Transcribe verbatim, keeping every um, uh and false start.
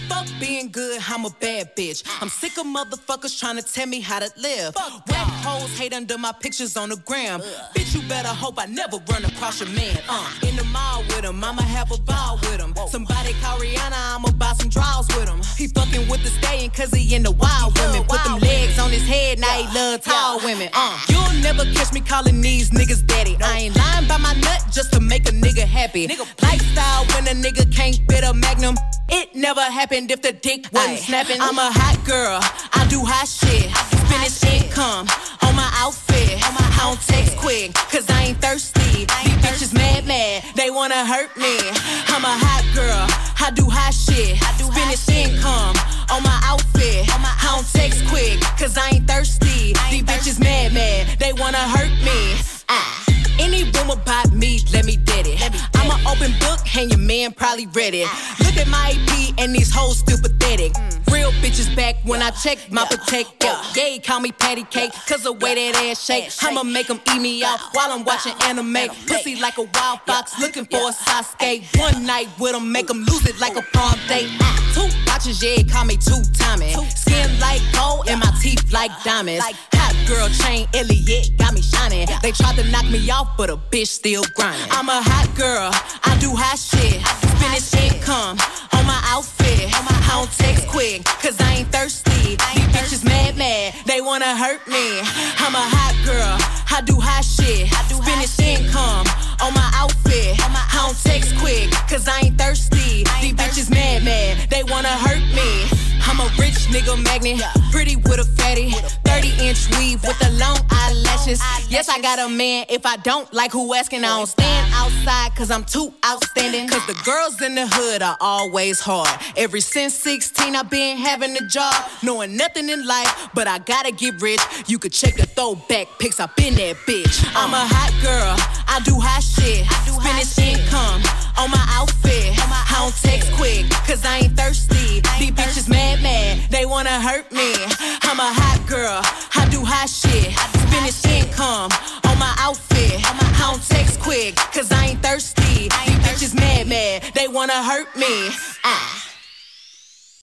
Fuck being good, I'm a bad bitch. I'm sick of motherfuckers trying to tell me how to live. Whack hoes hate under my pictures on the gram. Bitch, you better hope I never run across your man. Uh, in the mall with him, I'ma have a ball with him. Somebody call Rihanna, I'ma buy some draws with him. He fucking with the stallion cause he in the wild women. Put them legs on his head, now he love tall women. Uh, you'll never catch me calling these niggas daddy. I ain't lying by my nut just to make a nigga happy. Lifestyle when a nigga can't fit a magnum. It never happened if the dick wasn't Aye. snapping. I'm a hot girl, I do hot shit. Finish income on my outfit. I don't text quick, cause I ain't thirsty. These bitches mad, mad, they wanna hurt me. I'm a hot girl, I do hot shit. Finish income on my outfit. I don't text quick, cause I ain't thirsty. These bitches mad, mad, they wanna hurt me. Ah. Any rumor about me, let me dead it. I'm an open book, and your man probably read it. Look at my A P, and these hoes still pathetic. Real bitches back when I check my protect. Yo, yeah, call me patty cake, cause the way that ass shake. I'ma make them eat me out while I'm watching anime. Pussy like a wild fox, looking for a Sasuke. One night with them, make them lose it like a prom date. Two watches, yeah, call me two-timing. Skin like gold, and my teeth like diamonds. Hot girl chain, Elliot, got me shining. They tried to knock me off, but a bitch still grinding. I'm a hot girl, I do hot shit. Finish income on my outfit. I don't text quick, cause I ain't thirsty. These bitches mad, mad, they wanna hurt me. I'm a hot girl, I do hot shit. Finish income on my outfit. I don't text quick, cause I ain't thirsty. These bitches mad, mad, they wanna hurt me. I'm a rich nigga magnet, pretty with a fatty. thirty inch weave with the long eyelashes. Yes, I got a man, if I don't like who asking, I don't stand outside cause I'm too outstanding. Cause the girls in the hood are always hard. Ever since sixteen I've been having a job, knowing nothing in life, but I gotta get rich. You could check the throwback pics, I've been that bitch. I'm a hot girl, I do hot shit. Finish income on my outfit. I don't text quick, cause I ain't thirsty. These bitches mad, mad, they wanna hurt me. I'm a hot girl, I do hot shit. Finish income on my outfit. I don't text quick, cause I ain't thirsty. These bitches mad, mad, they wanna hurt me. Ah.